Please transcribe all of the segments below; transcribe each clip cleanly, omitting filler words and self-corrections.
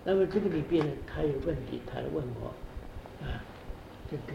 那么这个里边呢，他有问题，他问我，这个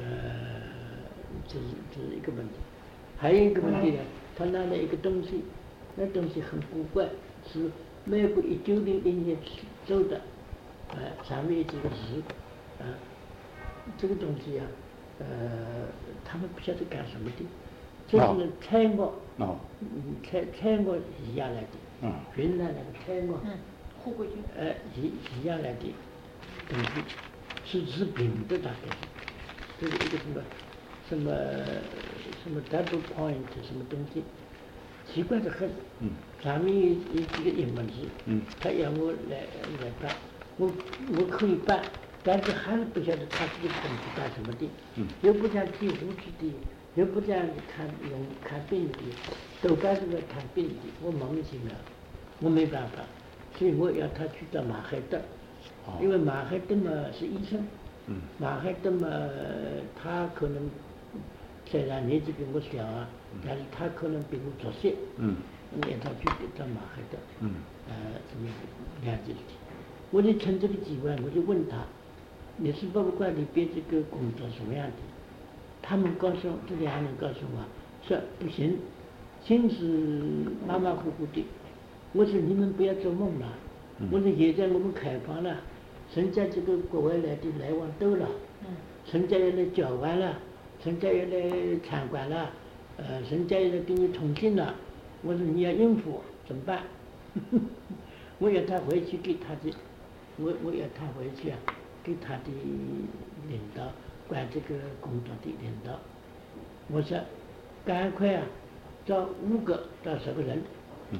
这是一个问题，还有一个问题呢，他拿了一个东西，那东西很古怪，是美国1901年做的，上面这个字，这个东西他们不晓得干什么的，这是菜鹅，菜鹅移下来的，云南那个菜鹅， 护国军， 移下来的东西，是平的大概是，这是一个什么 double point 什么东西，奇怪得很，上面有几个英文字，他要我来办，我可以办。但是还是不晓得他这个东西干什么的，又不想提胡子的，又不想看病的，都干是来看病的，我莫名其妙，我没办法，所以我要他去到马海德，因为马海德嘛是医生，马海德嘛他可能虽然年纪比我小但是他可能比我早些，我让他去到马海德，什么了解的，我就趁这个机会我就问他。历史博物馆里边这个工作什么样的？他们告诉这两人告诉我说不行，心是马马虎虎的。我说你们不要做梦了。我说现在我们开放了，现在这个国外来的来往多了，现在要来交换了，现在要来参观了，现在要来跟你通信了。我说你要应付怎么办？我要他回去给他的，我要他回去给他的领导，管这个工作的领导，我说赶快找5个到10个人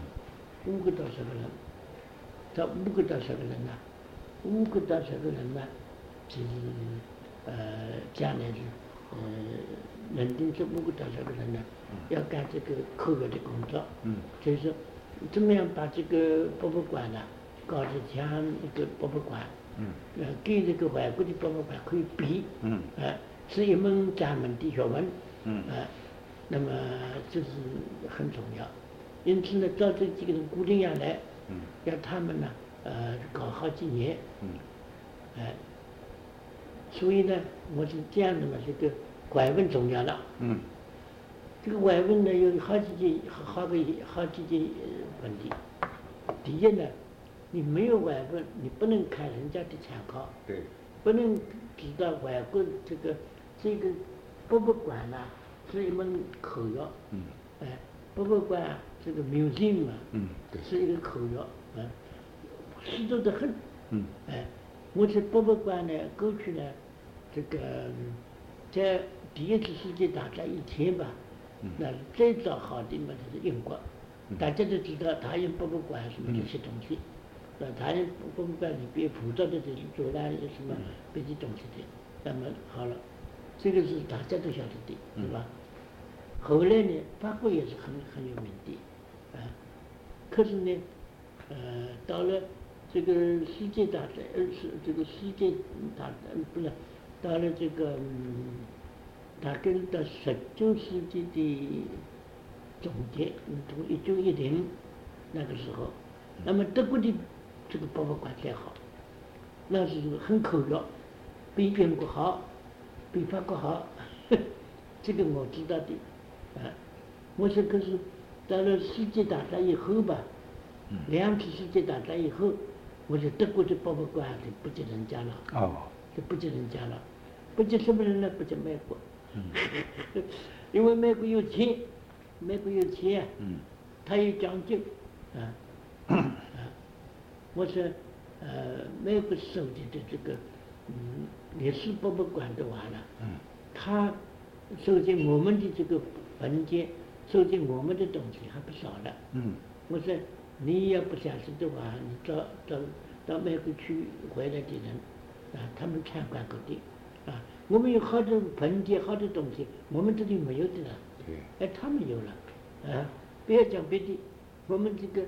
，5个到10个人，找5个到10个人5个到10个人呢，就是将来是认定这5个到10个人呢，要干这个科学的工作，就是说怎么样把这个博物馆呢搞得像一个博物馆。跟这个外国的博物馆可以比，是一门专门的学问，那么这是很重要。因此呢，找这几个人固定下来，让他们呢，搞好几年，所以呢，我是这样的嘛，这个外文重要了，这个外文呢有好几件问题。第一呢。你没有外文，你不能看人家的参考， 对， 不能知道外国这个博物馆是一门科学，博物馆这个 museum 是一个科学，实在得很，我在博物馆呢，过去呢，这个在第1次世界大战以前吧，那最早好的嘛就是英国，大家都知道大英博物馆什么这些东西。大英博物馆里边辅助的这些作览有什么别的东西的，那么好了，这个是大家都晓得的，对吧？后来呢，法国也是很有名的，可是呢，到了这个世界大战，不是，到了这个大概到19世纪的中间，从1910那个时候，那么德国的这个博物馆才好，那是很科学，比英国好，比法国好，这个我知道的，我说可是到了世界大战以后吧，2次世界大战以后，我说德国的博物馆就不及人家了，就不及人家了，不及什么人呢？不及美国，因为美国有钱，他有讲究，我说，美国收集的这个历史博物馆的话呢，他收集我们的这个文件，收集我们的东西还不少了。我说你要不相信的话，你到美国去回来的人，他们参观过的，我们有好多文件，好多东西，我们这里没有的了，他们有了，不要讲别的，我们这个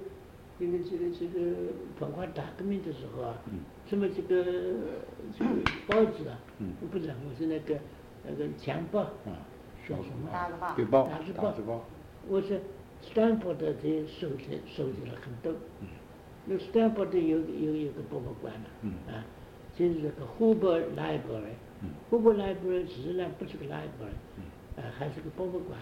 文化大革命的时候什么这个报纸不是，我是那个强报，叫什么？ 大字报。 我是斯坦福的这收集了很多， 那斯坦福有个博物馆了，就是这个湖北 library，湖北 library 实际上不是个 library，还是个博物馆。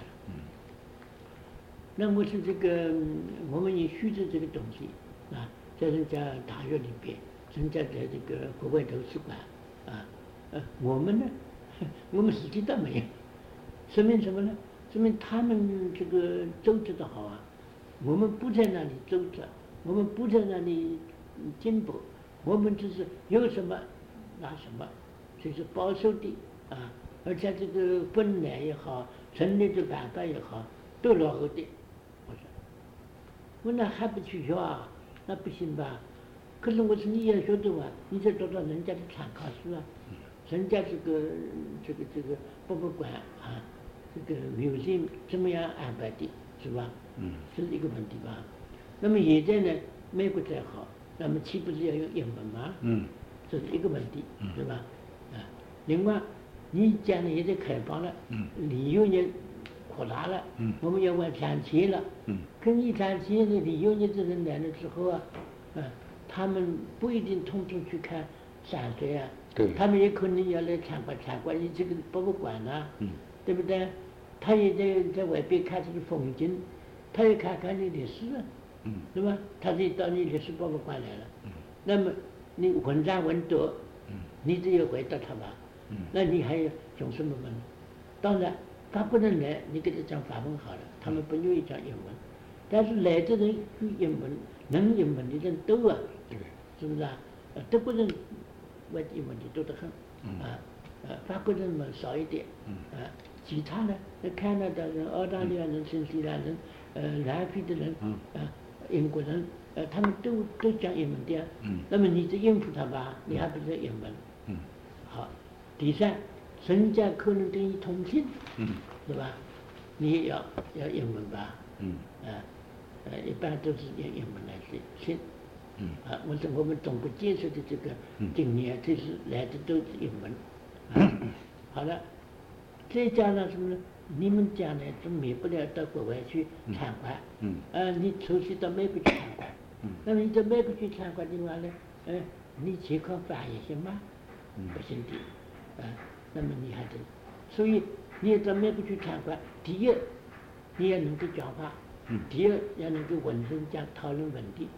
那么是这个我们也需着这个东西在人家大学里边，人家在这个国外图书馆我们呢，我们自己倒没有，说明什么呢？说明他们这个组织的好啊，我们不在那里组织，我们不在那里进步，我们只是有什么拿什么，就是保守的而且这个本来也好，成立的办法也好，都落后的。我那还不去学啊？那不行吧？可是我说你也学的啊，你得找到人家的参考书啊，人家这个博物馆这个museum怎么样安排的，是吧？这是一个问题吧。那么现在呢，美国再好，那么岂不是要用英文吗？这是一个问题，是吧？另外，你将来现在开放了，利用也扩大了，我们要往赚钱了。可你赚钱的利用你的人来了之后他们不一定统统去看山水啊，他们也可能要来参观你这个博物馆对不对？他也在外边看这个风景，他也看看你历史是吧？他就到你历史博物馆来了，那么你文章文读，你都要回答他吧？那你还要用什么问？当然，法国人来，你给他讲法文好了，他们不愿意讲英文，但是来的人会英文，能英文的人多是不是啊？德国人外地英文的多得很法国人嘛少一点其他呢，加拿大人、澳大利亚人、新西兰人、南非的人英国人他们都讲英文的那么你就应付他吧，你还不是英文好，第三，人家可能跟你通信是吧？你也要英文吧一般都是用英文来信我们中国接受的这个经验，这是来的都是英文好了，再加上什么呢？你们将来就免不了到国外去参观你出去到美国去参观那么你到美国去参观的话呢你情况翻译行吗？不行的那么你还得，所以你要到美国去参观，第一你要能够讲话第二要能够问人家讨论问题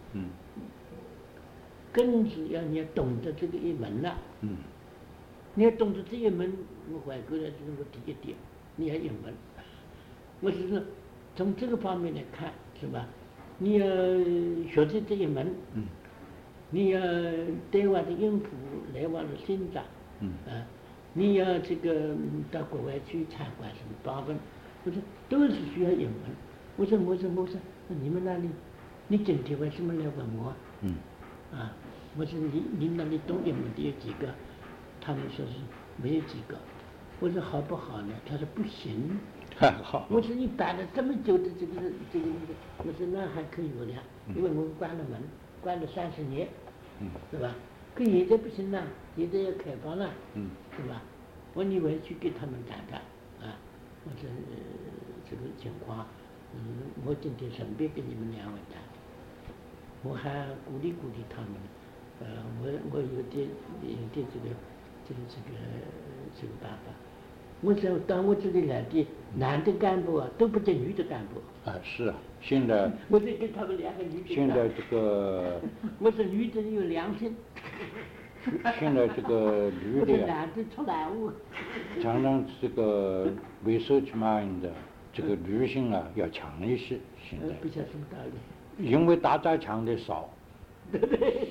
更是你要懂得这个一门了你要懂得这一门，我外国人就是我第一点，你要英文。我是说从这个方面来看，是吧？你要学的这一门你要对外的应付，来往的欣赏你要这个到国外去参观什么访问，我说都是需要英文。我说你们那里，你今天为什么来问我？我说你们那里懂英文的有几个？他们说是没有几个。我说好不好呢？他说不行。 好。 我说你办了这么久的这个，我说那还可以有的，因为我们关了门，关了30年，是吧？可现在不行了，现在要开放了，是吧？我你回去给他们谈谈我说这个情况，我今天顺便跟你们两位谈，我还鼓励他们，我有点这个办法。我说到我这里来的男的干部都不见女的干部。 是啊，现在我就跟他们2个女的。 现在这个。 我说女的有良心。 现在这个女的男的出来物。 常常这个 research mind 这个女性要强一些，现在。 不晓得什么道理。 因为大家强的少。 对对。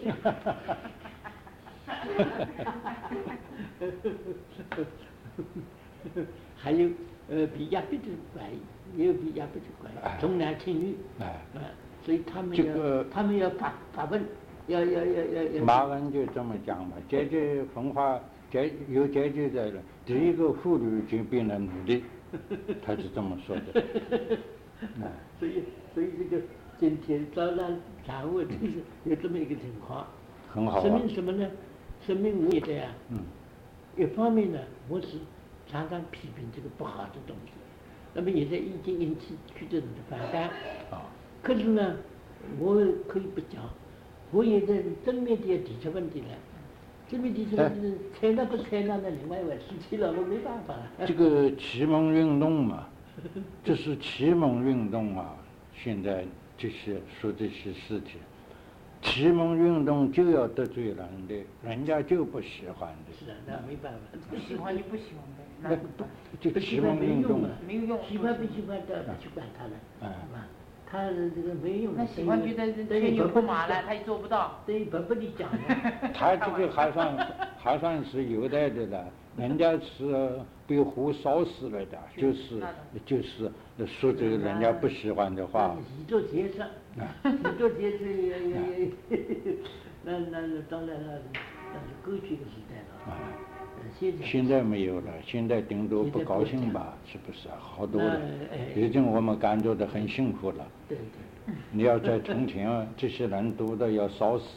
还有比亚比的怪异，也有比亚比的怪异，重男轻女所以他们要发问，要。 马文就这么讲嘛，解决分化有解决在了，第一个妇女就变成奴隶，他是这么说的。 所以这个今天早上上午就是有这么一个情况， 很好说明什么呢？说明我这样一方面呢，我是常常批评这个不好的东西，那么现在已经引起许多人的反感可是呢，我可以不讲， 我现在正面的提出问题了，正面提出问题，采纳不采纳那另外一回事体了，我没办法了。 这个启蒙运动嘛，这是启蒙运动啊，现在这些说这些事情。启蒙运动就要得罪人的，人家就不喜欢的。 是啊，那没办法。 不喜欢就不喜欢呗，那不，这个启蒙运动没有用。 喜欢不喜欢都不去管他了，是吧？他这个没用。 那喜欢觉得牵牛碰马了，他也做不到。 等于白白的讲了。 他这个还算是有代的了，人家是被火烧死了的，就是说这个人家不喜欢的话。 你做节制，你做节制也，那当然了，那是过去的时代了。 现在没有了，现在顶多不高兴吧，是不是？好多了，已经我们感觉到很幸福了。 对。 你要在从前，这些人多的要烧死。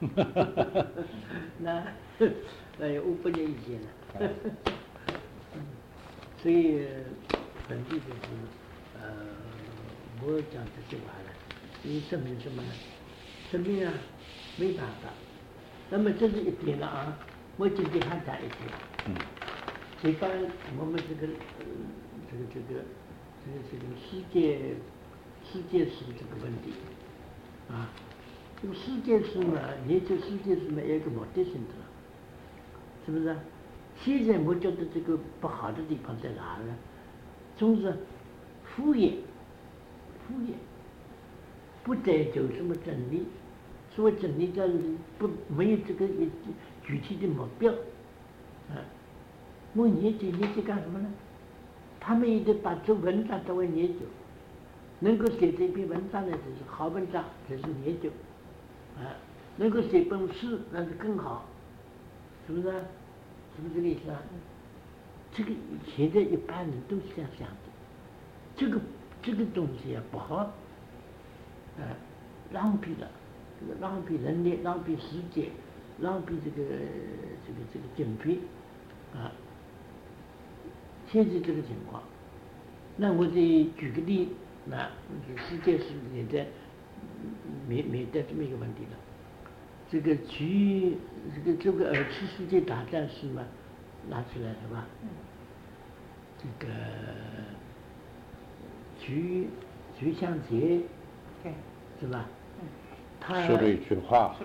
那有500年以前了。所以本地就是我讲这句话了，你证明什么呢？证明啊，没办法。那么这是一点了啊。我今天还讲一点，就把我们这个世界史这个问题啊，这个世界史嘛，研究世界史嘛，有一个目的性的，是不是？现在我觉得这个不好的地方在哪呢？总是敷衍，不追求什么真理。所谓真理的没有这个具体的目标，我研究干什么呢？他们也得把这文章作为研究，能够写这篇文章呢，这是好文章，这是研究，能够写本诗那是更好，是不是？是不是这个意思啊？这个现在一般人都是这样想的，这个东西啊不好，浪费了。这个浪费人力，浪费时间，浪费这个经费，现在这个情况，那我再举个例，那世界是现在面对这么一个问题了。这个2次世界大战史嘛，拿出来是吧？这个徐向前， 对， 是吧？ 他说了一句话，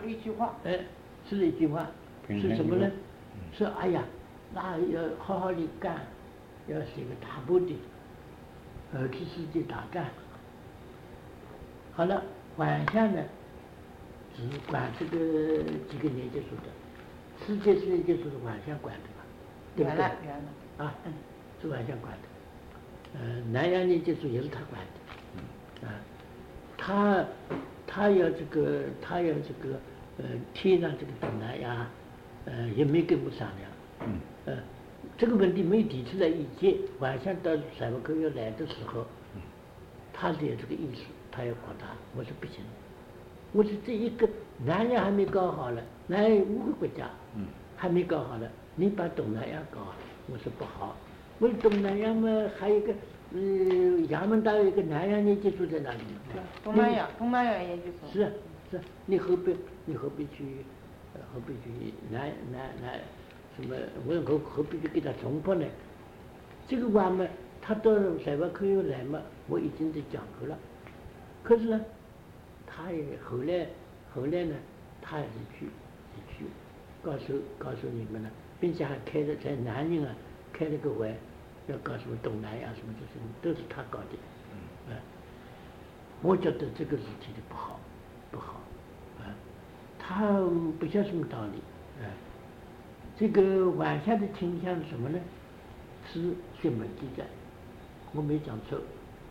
是什么呢？说哎呀，那要好好的干，要写个大部的2次世界大战。好了，晚上呢，只管这个几个年结束的，世界史结束是晚上管的嘛，对不对？啊，是晚上管的。南洋年结束也是他管的，他要这个贴上这个东南亚，也没跟我商量，这个问题没提出来意见。晚上到财务科要来的时候，他是有这个意思，他要扩大，我说不行，我说这一个南亚还没搞好了，南亚有5个国家，还没搞好了，你把东南亚搞好，我说不好，我说东南亚嘛还有一个。衙门大有一个南洋研究所在哪里？ 东南亚研究所。 是，你何必去南什么？我何必去给他重复呢？这个话嘛，他到财务科又来嘛，我已经在讲过了。可是呢，他也后来呢，他还是去告诉你们了，并且还开了在南宁啊开了个会。要告诉东南亚什么这些都是他搞的，我觉得这个是提的不好，他不晓得什么道理，这个晚上的倾向是什么呢？是新闻记载，我没讲错，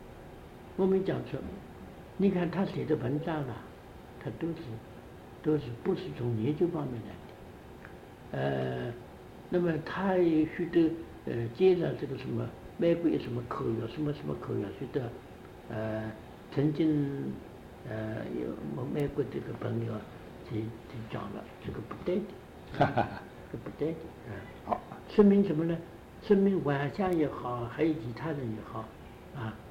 你看他写的文章啊，他都是不是从研究方面来的，那么他也许多。接着这个什么美国有什么口药，什么口药，觉得曾经有我美国这个朋友就讲了，这个不对的，这不对的，好，说明什么呢？说明晚上也好，还有其他人也好，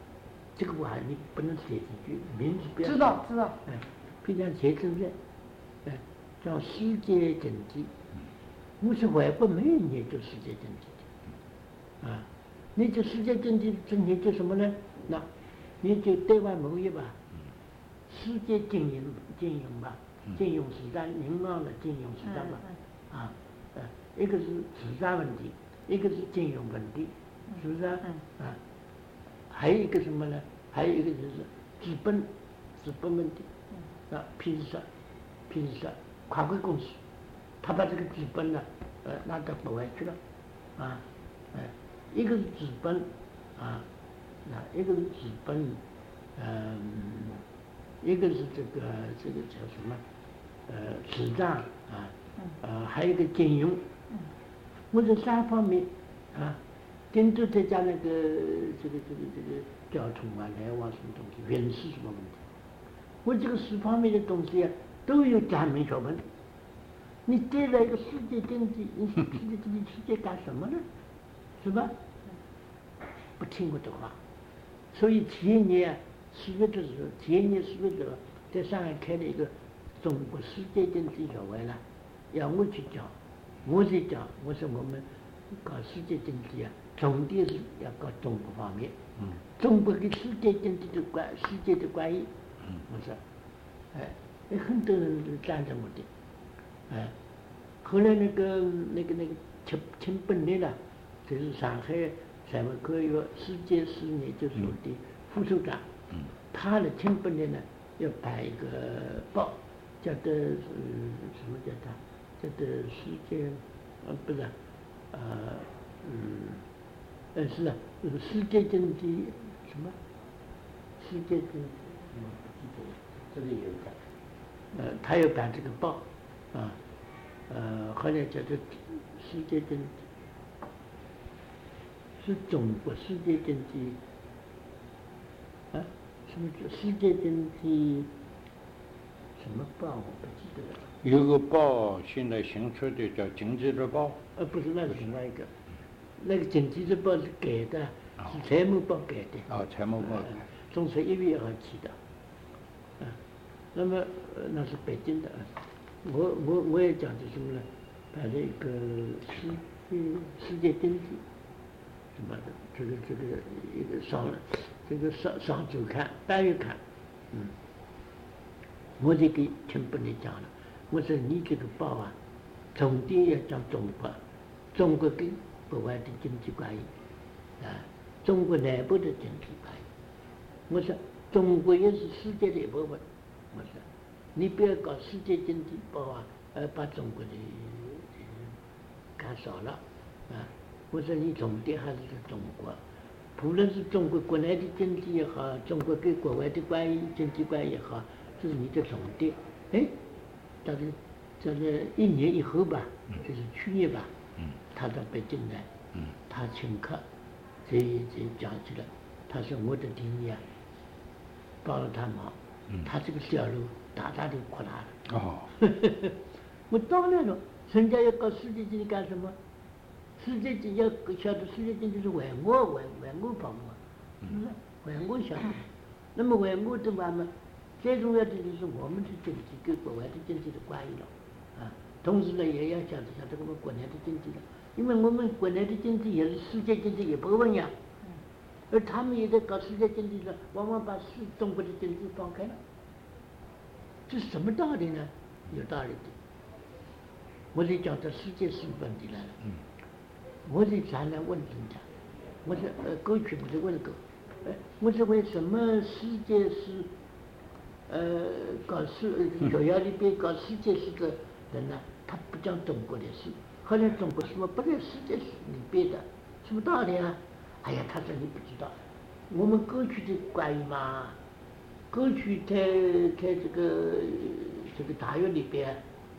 这个话你不能写几句，名字不要。 知道， 非常写正确， 叫世界经济。我说外国没有研究世界经济的，研究世界经济是研究什么呢？那研究对外贸易吧，世界金融吧，金融市场，银行的金融市场吧，一个是市场问题，一个是金融问题，是不是啊？还有一个什么呢？还有一个就是资本问题，譬如说跨国公司，他把这个资本呢，拿到国外去了，一个是资本，一个是资本，一个是这个叫什么，市场还有一个金融，我这三方面顶多再加那个这个交通来往什么东西，运输什么问题，我这个4方面的东西都有加门学问。你对了一个世界经济，你世界干什么呢？是吧？不听我的话，所以前年4月的时候，在上海开了一个中国世界经济学会了，要我去讲，我在讲，我说我们搞世界经济重点是要搞中国方面，中国跟世界经济的世界的关系，我说，很多人都赞成我的，后来那个陈本立了，就是上海财务科学世界史研究所的副所长，他的陈本立呢要办一个报，叫做什么叫它？叫做世界，不是，是啊，世界经济什么？世界经济不记得了，这里有的，他要办这个报，后来叫做世界经济，是中国世界经济，什么叫世界经济？什么报我不记得了。 有个报现在新出的叫《经济日报》。 不是，那是另外一个，那个《经济日报》是改的，是财务报改的。 财务报。 从1月1号起的。那么那是北京的。我也讲的什么呢？把这个世界经济什么的，这个一个上周刊8月刊，我就给陈本立讲了，我说你这个报重点要讲中国跟国外的经济关系，中国内部的经济关系。我说中国也是世界的一部分，我说你不要搞世界经济报把中国的看少了，我说你重点还是在中国，无论是中国国内的经济也好，中国跟国外的经济关系也好，这是你的重点。大概这个1年以后吧，就是去年吧，他到北京来，他请客，这讲起来，他说我的提议帮了他忙，他这个销路大大的扩大了。我当然了，人家要搞世界经济干什么？世界经济要晓得世界经济是外贸帮嘛，是不是？外贸晓得。那么外贸的话嘛，最重要的就是我们的经济跟国外的经济的关系了，同时呢也要晓得我们国内的经济了，因为我们国内的经济也是世界经济一部分呀，而他们也在搞世界经济上，往往把中国的经济放开了，这是什么道理呢？有道理的。我就讲到世界史问题来了，我就常常问人家，我说过去我就问过，我说为什么世界史搞学校里边搞世界史的人呢，他不讲中国的史，后来中国史么不在世界史里边的，什么道理啊？哎呀，他说你不知道，我们过去的关于嘛，过去在这个大学里边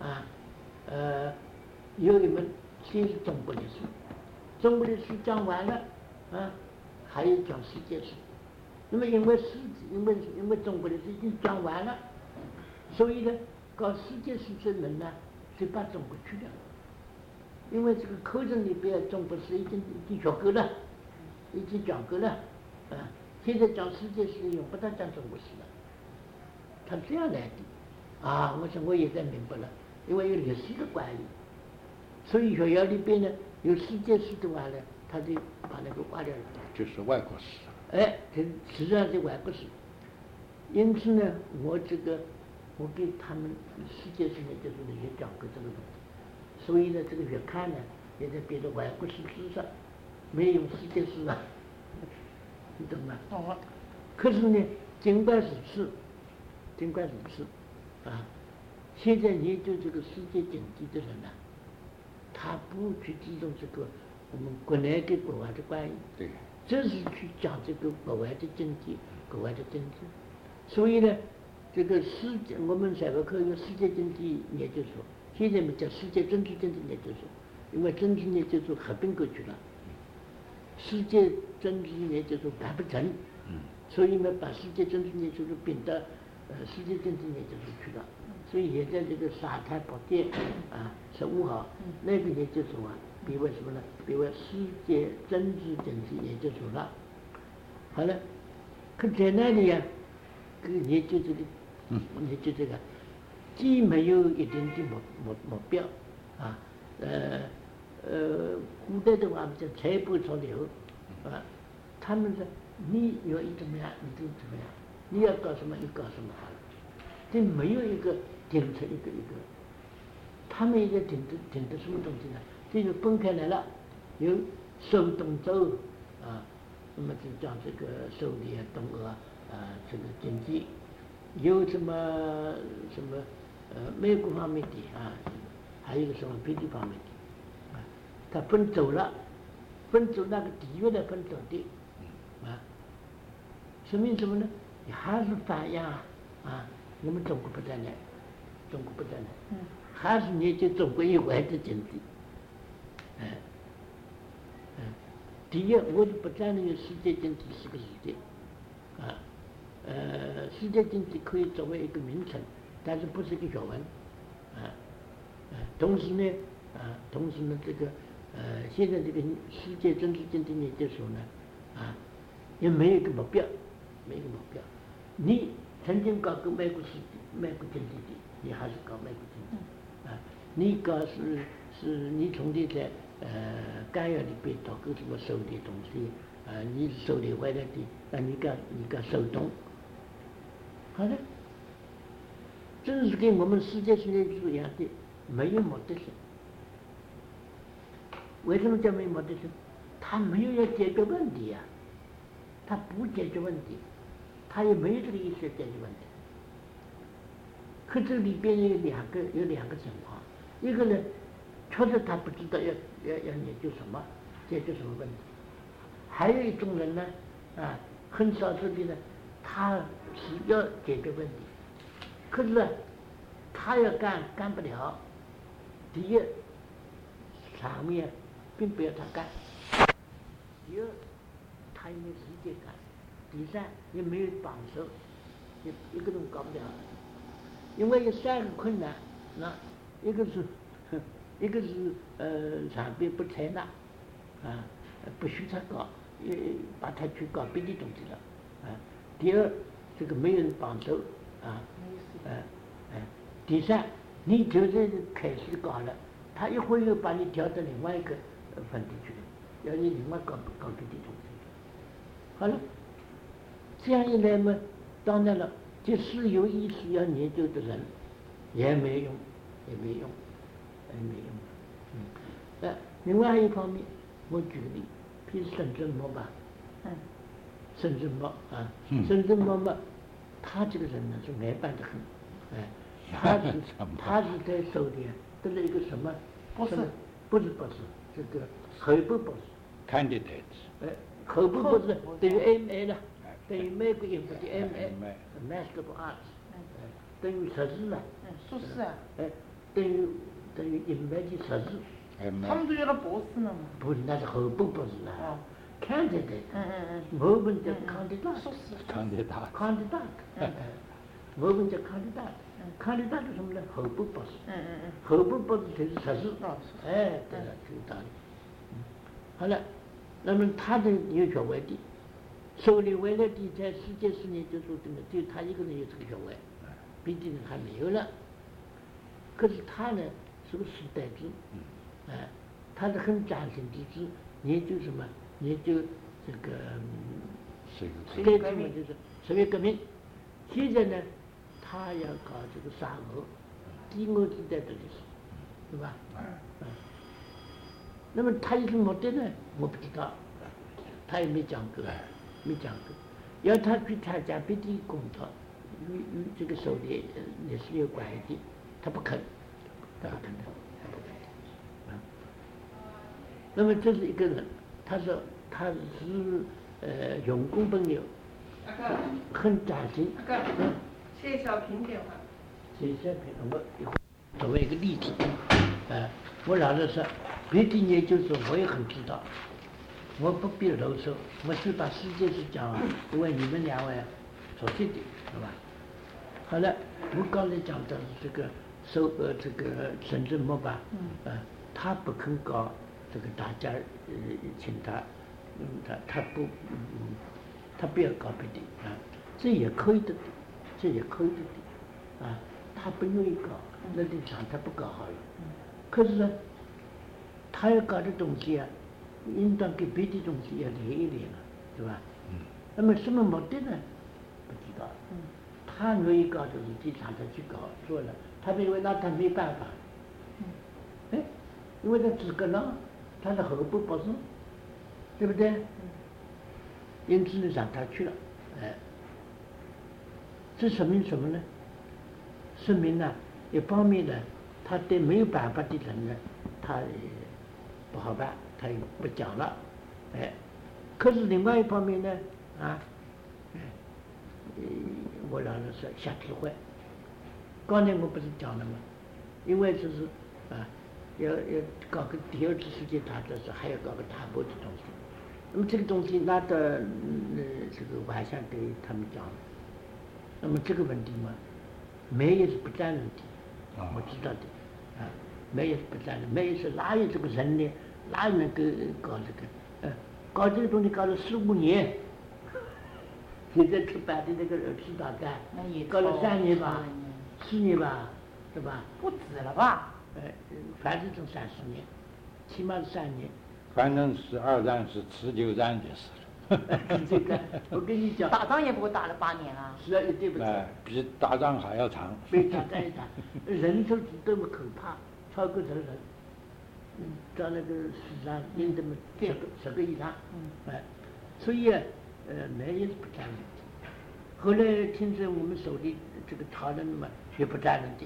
有一门先是中国的史，中国的史讲完了还有讲世界史。那么因为中国的史已经讲完了，所以呢，搞世界史的人呢，就把中国去掉了。因为这个课程里边中国史已经学够了，已经讲够了，现在讲世界史用不到讲中国史了，他这样来的。 啊，我说我现在明白了，因为有历史的关系，所以学校里边呢有世界史的话呢，他就把那个划掉了。 就是外国史。 哎，这实际上是外国史。因此呢，我给他们世界史呢就是也讲过这个东西，所以呢，这个月刊呢也在别的外国史之上，没有世界史啊，你懂吗？ 懂了。 可是呢，尽管如此，啊，现在研究这个世界经济的人呢，他不去注重这个我们国内跟国外的关系， 对， 这是去讲这个国外的经济，国外的政治。所以呢，这个我们财务科有世界经济研究所，现在我们叫世界政治经济研究所，因为政治研究所合并过去了，世界政治研究所办不成，所以呢，把世界政治研究所并到世界政治研究所去了。所以现在这个沙滩北店啊15号那个研究所啊，变为什么呢？变为世界政治经济研究所了。好了，可在那里呀，研究这个，既没有一定的目标啊，古代的话我们叫财帛潮流啊，他们说你要怎么样你就怎么样，你要搞什么你搞什么好了，这没有一个定成一个，他们也定的什么东西呢？这就分开来了，有受东周啊，那么就讲这个狩猎啊、东欧啊，这个经济，有什么美国方面的啊，还有什么别的方面的啊，他分走了，分走那个地域的分走的啊，说明什么呢？还是反映啊，我们中国不在内，还是研究中国以外的经济，第一，我就不赞成世界经济是个事情，世界经济可以作为一个名称，但是不是一个学问，同时呢，这个现在这个世界政治经济研究所呢，也没有一个目标，你曾经搞过美国经济的，你还是搞美国经济，你搞是你从你在干药里边找个什么收的东西，你是收的回来的，那你搞手动，好了，这是跟我们世界现在是一样的，没有目的性。为什么叫没有目的性？他没有要解决问题啊，他不解决问题，他也没有这个意思解决问题。可这里边有两个情况，一个呢，确实他不知道要研究什么，解决什么问题；还有一种人呢，很少数的呢，他是要解决问题，可是呢，他要干不了。第一，场面并不要他干；第二，他也没时间干；第三，也没有帮手，一个都搞不了。因为有3个困难，一个是上边不采纳，不许他搞，把他去搞别的东西了，第二，这个没有人帮手，第三，你就是开始搞了，他一会儿又把你调到另外一个分地去了，要你另外搞别的东西。好了，这样一来嘛，当然了。即使有意识要研究的人，也没用。另外还有一方面，我举例，譬如沈振模吧，沈振模嘛，他这个人呢是爱办得很，他是在手里得了一个什么？不是博士，这个后部博士 ，candidate， 后部博士等于 MA 了。等于美国英国的 MA，Master of Arts，等于硕士了。 硕士啊。 等于英美的硕士。 他们都叫他博士了嘛。 不是，那是后部博士了。Candidate。我们叫 candidate。 硕士。 candidate。我们叫 candidate。candidate 是什么呢？后部博士。后部博士就是硕士。对了，这个道理。好了，那么他的有学位的。狩猎回来的在世界史研究所里面，只有他一个人有这个学位， 别的人还没有了。可是他呢是个书呆子，他是很专心致志研究什么？研究这个该什么就是十月革命。现在呢，他要搞这个沙俄，敌我之间的历史，对吧？那么他有什么目的呢？我不知道，他也没讲过，没讲过。要他去参加别的工作，与这个狩猎历史有关系的，他不肯，他不肯的。那么这是一个人，他说他是用功朋友，很专心。 谢小平电话。 谢小平，我作为一个例子，我老实说，别的研究所我也很知道，我不必啰嗦，我只把世界史讲完，因为你们两位熟悉的，是吧？好了，我刚才讲的是这个这个陈振模吧，他不肯搞这个大家请他，他不要搞别的这也可以的，这也可以的他不愿意搞，那立场他不搞好了。可是呢，他要搞的东西应当跟别的东西要连一连了，对吧？那么什么目的呢？不知道。他愿意搞的事情，让他去搞做了，他认为那他没办法。因为他资格呢，他是候补博士，对不对？因此呢，让他去了。这说明什么呢？说明呢，一方面呢，他对没有办法的人呢，他不好办，他也不讲了。可是另外一方面呢，我老是说瞎体会。刚才我不是讲了吗？因为就是要搞个第二次世界大战时，还要搞个大波的东西。那么这个东西拿到这个晚上给他们讲了。那么这个问题嘛，梅也是不占问题，我知道的，梅也是不占的，梅也是哪有这个人呢？哪有能够搞这个？搞这个东西搞了15年，现在出版的那个二次大战，搞了3年吧，4年吧，是吧？ 不止了吧？ 反正就30年，起码是3年。 反正是二战是持久战就是了。 这个，我跟你讲， 打仗也不过打了8年啊。 是对不对？ 比打仗还要长。 比打仗也长，人数多么可怕，超过这个人。到那个市场赢这么10个以上。所以没也是不占问题。后来听说我们手里这个讨论嘛，也不占问题。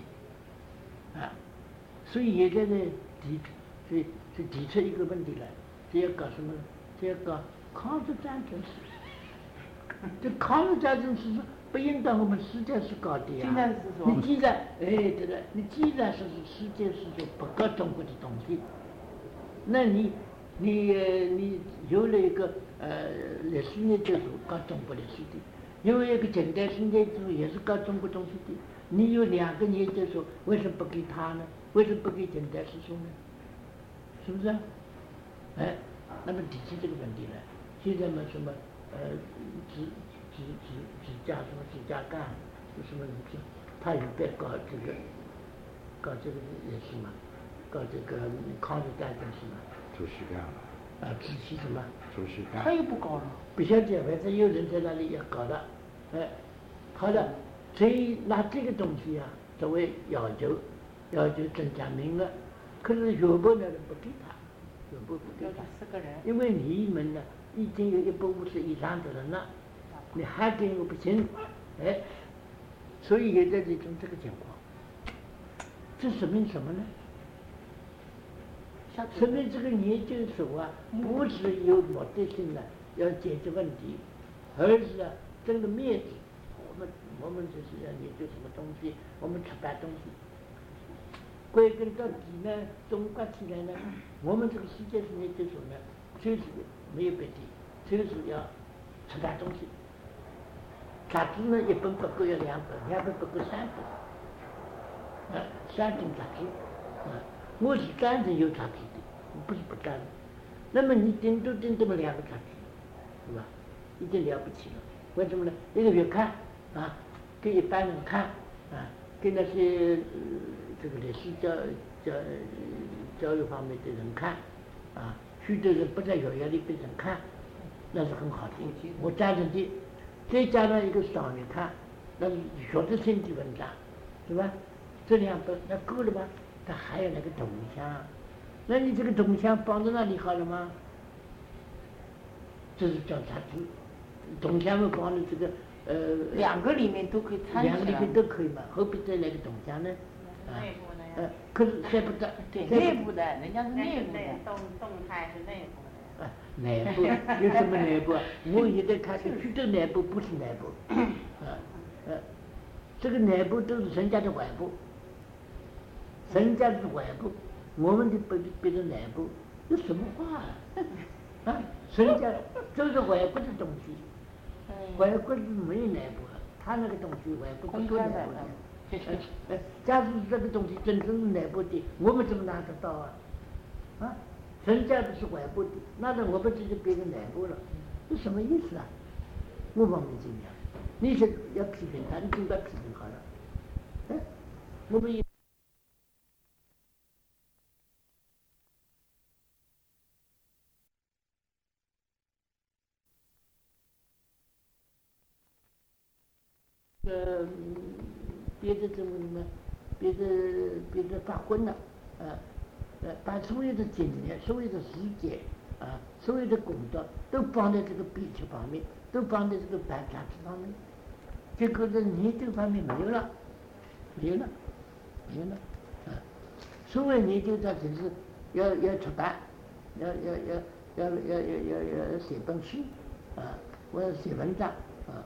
所以现在呢，提出一个问题来，这要搞什么呢？这要搞抗日战争史。这抗日战争史不应当我们世界史搞的呀。你既然对了，你既然说是世界史就不搞中国的东西，那你有了一个历史研究所搞中国历史的，有一个近代史研究所也是搞中国东西的，你有2个研究所，为什么不给他呢？为什么不给近代史所呢？是不是？那么提起这个问题来，现在嘛什么指甲什么指甲干什么东西，他也在搞这个也是嘛，搞这个抗日战争是嘛。 朱熹干了。 支持什么？ 朱熹干。 他又不搞了。 不晓得，反正有人在那里也搞了。好了，所以拿这个东西作为要求增加名额，可是岳伯呢不给他，岳伯不给他 ，4个人，因为你们呢已经有150以上的人了，你还给我不行，所以现在这种这个情况，这说明什么呢？说明这个研究所不是有目的性的要解决问题，而是争个面子。我们就是要研究什么东西，我们出版东西。归根到底呢，总括起来呢，我们这个世界史研究所呢，就是没有别的，就是要出版东西。杂志呢，1本不够要2本，2本不够3本，3种杂志。我是赞成有杂志的，不是不赞成。那么你顶多这么2个杂志，是吧？已经了不起了。为什么呢？一个月刊给一般人看啊，给那些这个历史教育方面的人看，啊，许多人不在学校里给人看，那是很好的，我赞成的。再加上一个上面看，那是学得性的文章，是吧？这两本那够了吧？他还有那个铜像，那你这个铜像放在那里好了吗？这是叫啥子？铜像们放的这个两个里面都可以掺起来， 两个里面都可以嘛，何必再来个铜像呢？ 内部的呀。 可是塞不得。 对，内部的，人家是内部的。 动态是内部的。 内部有什么内部啊？我现在看许多内部不是内部，这个内部都是人家的外部，人家是外部，我们就变成内部，这什么话啊？人家这是外国的东西，外国是没有内部的，他那个东西外国不说内部的。假如这个东西真正是内部的，我们怎么拿得到啊？啊？人家的是外部的，那我们这就变成内部了，这什么意思啊？我莫名其妙。你是要批评他，你尽管批评好了。我们别的怎么，别的发昏了，把所有的精力、所有的时间啊、所有的工作都放在这个笔记方面，都放在这个办杂志方面，结果在研究方面没有了，所谓研究它只是要出版，要写本书啊，我要写文章啊。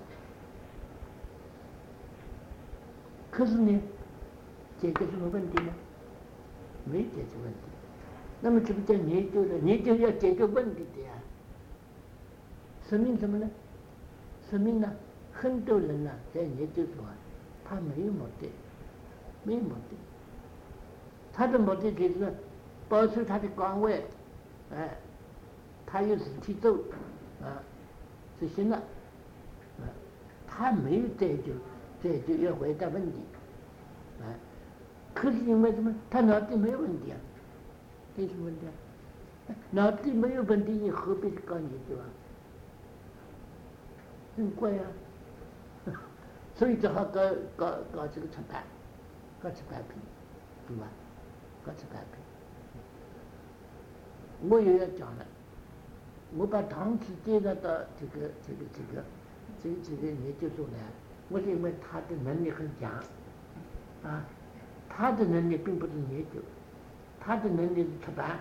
可是呢，解决什么问题呢？没解决问题。那么这个叫研究的，研究要解决问题的呀。说明什么呢？说明呢，很多人呢在研究所啊，他没有目的，没有目的。他的目的就是保持他的岗位，他有事情做，就行了，他没有追求要回答问题，可是因为什么？他脑袋没有问题啊，有什么问题啊？脑袋没有问题，你何必搞研究啊？很怪啊，所以只好搞这个出版，搞出版品，对吧？搞出版品。我又要讲了，我把唐子介绍到这个研究所来，我是因为他的能力很强，他的能力并不是研究，他的能力是出版，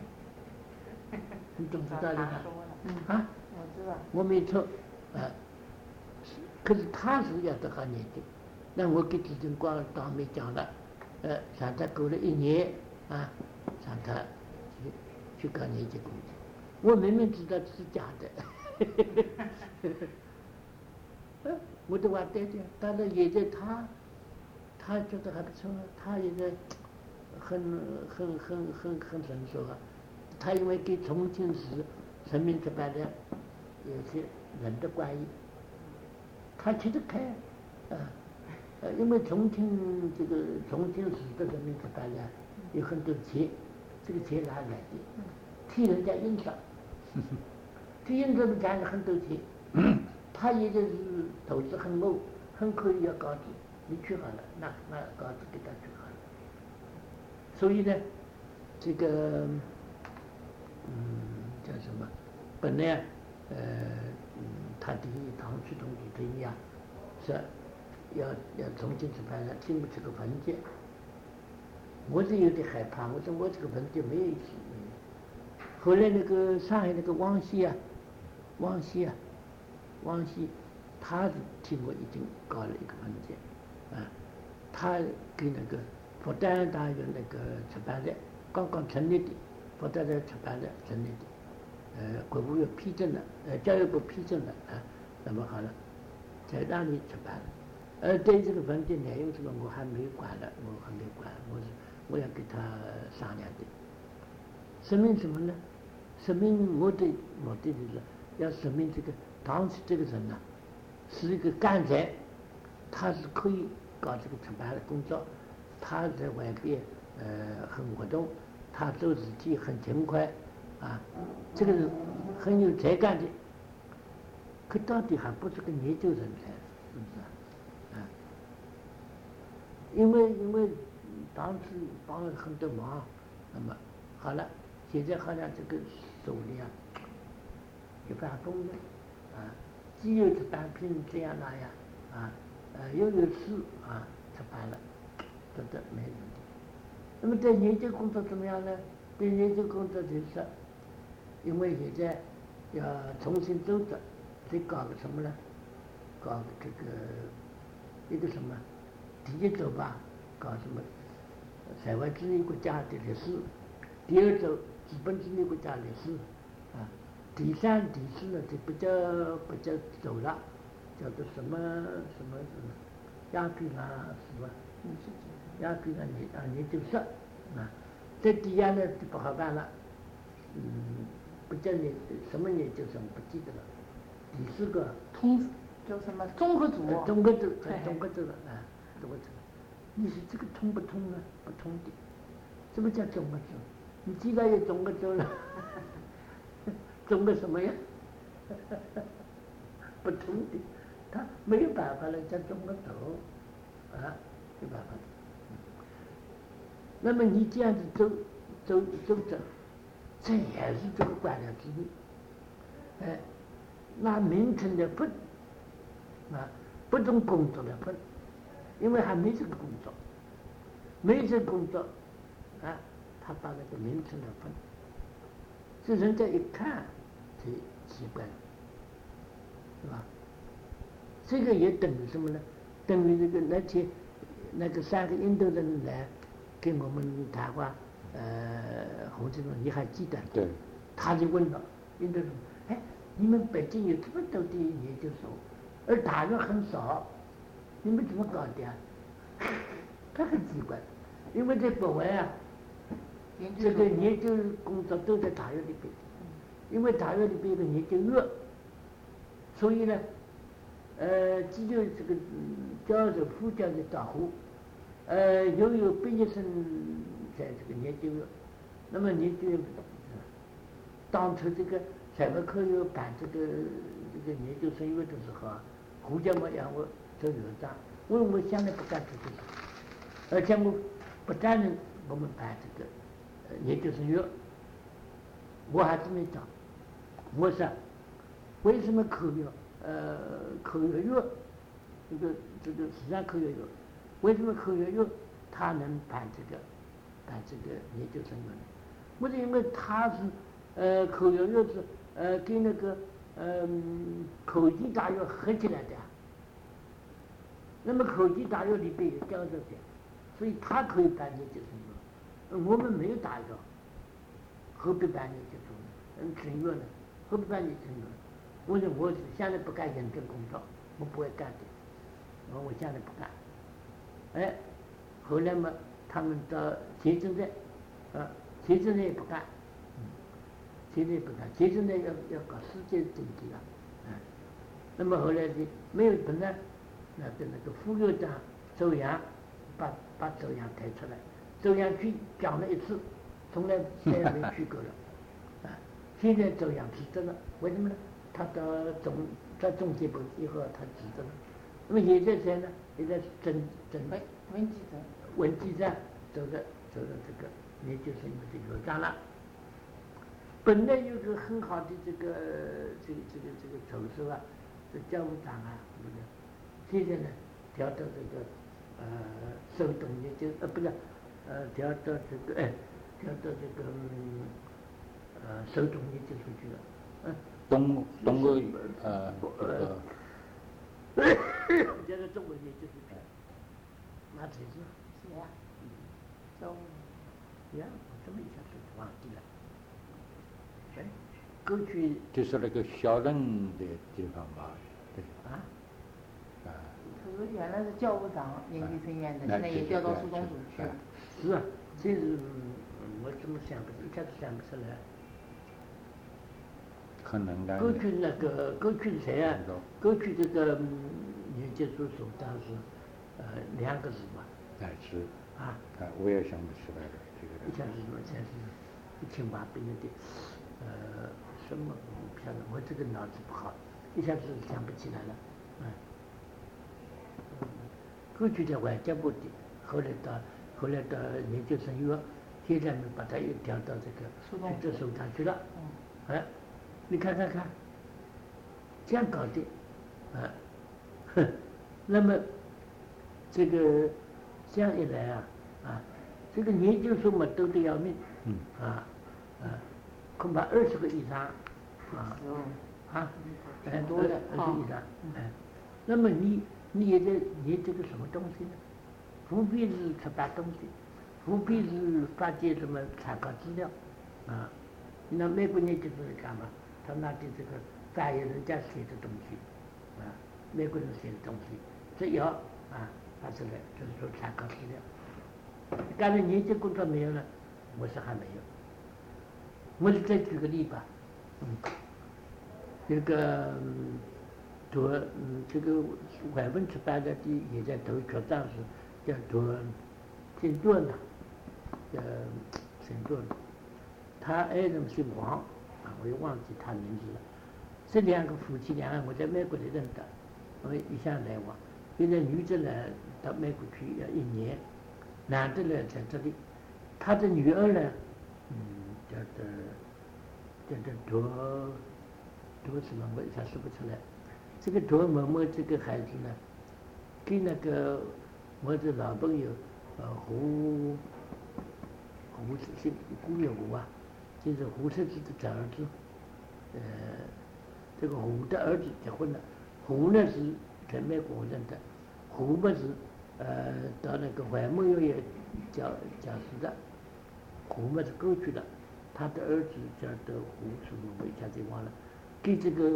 你懂知道的吧？ 我知道。 我没错，可是他是要得好研究，那我给李正光当面讲了，让他过了1年，让他去搞研究工作。我明明知道这是假的，我的话对的，但是现在他觉得还不错，他现在很成熟啊。他因为给重庆市人民出版的有些人的关系，他吃得开，因为重庆市的人民出版呢有很多钱，这个钱哪来的？替人家印刷，替印刷的赚了很多钱，他现在是投资很猛，很可以要稿子，你去好了，那稿子给他去好了。所以呢，这个叫什么？本来他提议唐旭同志提议啊，说要重新出版了，进不出个文件。我是有点害怕，我说我这个文件没有意思。后来那个上海那个汪西，他是替我已经搞了一个文件，他给那个复旦大学那个出版社刚刚成立的，复旦大学出版社成立的，国务院批准了，教育部批准了，那么好了，在那里出版了。对这个文件内容什么我还没有管了，我要给他商量的。说明什么呢？说明我的目的就是要说明这个唐旭这个人是一个干才，他是可以搞这个出版的工作，他在外边很活动，他做事情很勤快啊，这个是很有才干的。可到底还不是个研究人才，是不是啊？因为当时帮了很多忙，那么好了，现在好像这个手里啊一帆风顺啊，既有出版品这样那样啊，又有书啊出版了，觉得没问题。那么在研究工作怎么样呢？对研究工作就是，因为现在要重新组织，再搞个什么呢？搞个这个一个什么？第一周吧，搞什么海外主义国家的历史；第二周资本主义国家历史，啊，第三、第四呢就比较走了，叫做什么鸦片啊什么，鸦片研究所啊，在底下呢就不好办了，不叫什么研究所不记得了，第四个叫什么综合组？ 综合组了啊，综合组了。你说这个通不通呢？不通的。什么叫综合组？你既然有综合组了，综合什么呀？不通的，他没有办法了，叫综合组啊，没办法的。那么你这样子走着，这也是这个官僚之一。拿名称来分，不同工作来分。因为还没这个工作，没这个工作，他把那个名称来分，所以人家一看就奇怪了，是吧？这个也等于什么呢？等于那个3个印度人来跟我们谈话，洪志忠你还记得？ 对。 他就问了印度人，你们北京有这么多的研究所，而大学很少。你们怎么搞的啊？他很奇怪，因为在国外啊，这个研究工作都在大学里边，因为大学里边有个研究院，所以呢，既有这个教授、副教授到户，又有毕业生在这个研究院，那么研究院当初这个海外科学办这个研究生院的时候啊，胡家嘛让我做院长，我向来不干这个事，而且我不赞成我们办这个研究生院，我还这么讲，我说为什么科学院这个实验科学院，为什么科学院他能办这个研究生院呢？我是因为他是科学院是跟那个科技大学合起来的。那么科技大学里边有教授的，所以他可以办研究生院，我们没有大学，何必办研究生院呢？何必办研究生院？我说我现在不干研究工作，我不会干的，我现在不干。后来嘛，他们到学生在，学生也不干，学生也不干，学生呢要搞世界经济了，那么后来就没有本来。那个副院长周扬把周扬抬出来，周扬去讲了一次，从来再也没去过了，现在周扬辞职了，为什么呢？他到中协部以后他辞职了，那么现在谁呢？现在文基站走了这个研究生院的院长了。本来有个很好的这个教授啊，这教务长啊，对不对？现在呢，调到这个手动研究，不是，调到这个手动研究所去了， 东欧这个中国研究所去，那才是谁呀？ 呀，我这么一下子忘记了。过去就是那个小人的地方吧？对。 他说原来是教务长研究生院的，现在也调到苏东组去了。 是啊，这是我怎么想不出，一下子想不出来。 很能干。 过去谁啊？过去这个研究所当时 2个字嘛。 是。 啊。 我也想不起来了，这个。 一下是什么？现在是1800年的，什么片子？我这个脑子不好，一下子想不起来了。过去在外交部的，后来到研究生院，现在呢把他又调到这个去做首长去了。你看，这样搞的，那么这个这样一来这个研究生嘛多得要命，恐怕20个以上，很多的20以上，那么你也在研这个什么东西呢？不必是出版东西，不必是发掘什么参考资料，那美国研究生是干嘛？他拿的这个翻译人家写的东西，美国人写的东西，只要发出来就是说参考资料。刚才研究工作没有了，我说还没有。我再举个例吧，这个这个外文出版的也在读学长是叫读姓段的，姓段，他爱人姓王我又忘记他名字了。这2个夫妻2个我在美国里认得，我一向来往。现在女的呢到美国去要1年，男的呢在这里。他的女儿呢，叫做多什么我一下说不出来。这个多某某这个孩子呢，跟那个我的老朋友胡是顾有胡就是胡适之的儿子，这个胡的儿子结婚了。胡呢是在美国认的，胡嘛是到那个怀梦院教书的，胡嘛是过去了，他的儿子叫做胡什么我一下子忘了，跟这个